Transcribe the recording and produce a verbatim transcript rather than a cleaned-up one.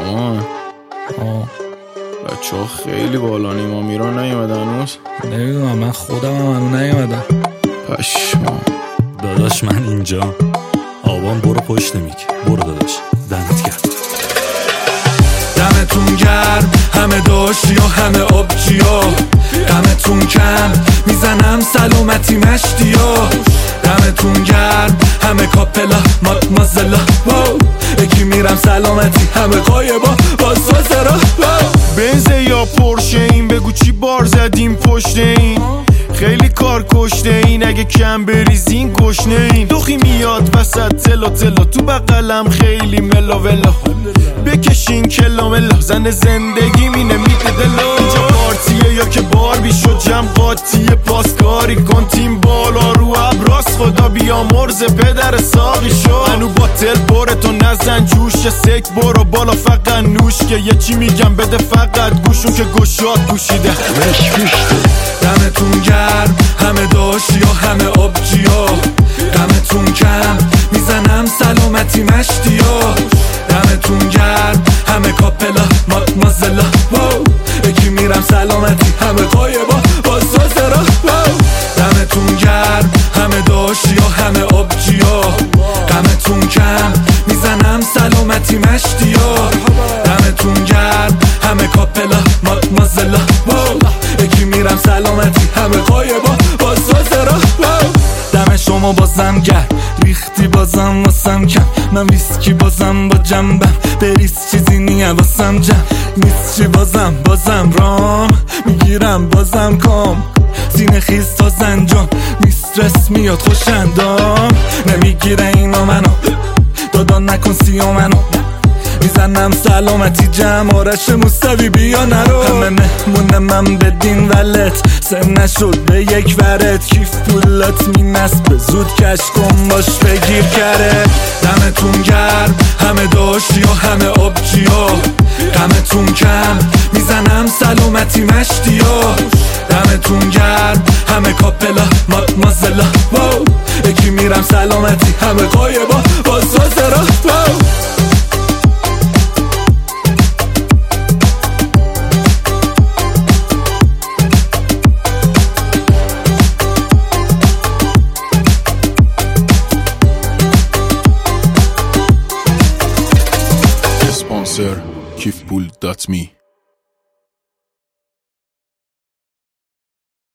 مامان آه بچه ها خیلی بالا نیما میران نیومدن هنوز؟ نمیدونم، من خودم هم هنو نیومدم. پشما داداش من اینجا. آبان برو پشت میک، برو داداش، دمت گرم. دمتون گرم همه داشتی و همه آبجی ها، دمتون کم میزنم سلامتی مشتی ها. دمتون گرم همه کاپلا مادمازلا، یکی میرم سلامتی همه قایبا با سازرا. بنزه یا پرشه این بگو چی بار زدیم پشت این، خیلی کار کشته این، اگه کم بریزین گشنه این. دوخی میاد وسط تلا تلا تو بقلم خیلی ملا ولا، بکشین کلا ملا زن زندگی مینه میده دلا. اینجا پارتیه یا که بار بیشو جمع قاطیه، پاسکاری کن تیم بالا رو ابراز، خدا بیا مرز پدر ساقی شو. منو باتل بره تو نزن جوش، سک برو بالا فقط نوش، که یه چی میگم بده فقط گوشون که گشاد پوشیده مش پوشته. دمتون گرم همه داشتی و همه آبجی ها، دمتون کم میزنم سلامتی مشتی ها. دمتون گرم همه کاپلا مادمازلا، یکی میرم سلامتی همه قایبا با سازرا. دمتون گرم همه داشتی و همه آبجی ها، دمتون کم میزنم سلامتی مشتی ها. دمتون گرم همه کاپلا مادمازلا، یکی میرم سلامتی همه قایبا با سازرا. دم شما بازم گرم ریختی بازم واسم کم، من ویسکی بازم با جنبم بریز چیزی نیه واسم جم. نیست چی بازم بازم رام میگیرم بازم کام، سینه خیز تا زنجان میسترس میاد خوشندام. نمیگیره اینا منو دادا نکن سیا منو، میزنم سلامتی جمع آرش موسوی بیا نرو. همه مهمونه من بدین ولت سن نشد به یک ورد، کیف پولات مینسب زود کش کن باش بگیر کره. دمتون گرم همه داشتی و همه آبجی ها، دمتون کم میزنم سلامتی مشتی ها. دمتون گرم همه کاپلا مادمازلا، یکی میرم سلامتی همه قایبا با سازرا. کیف پول دات می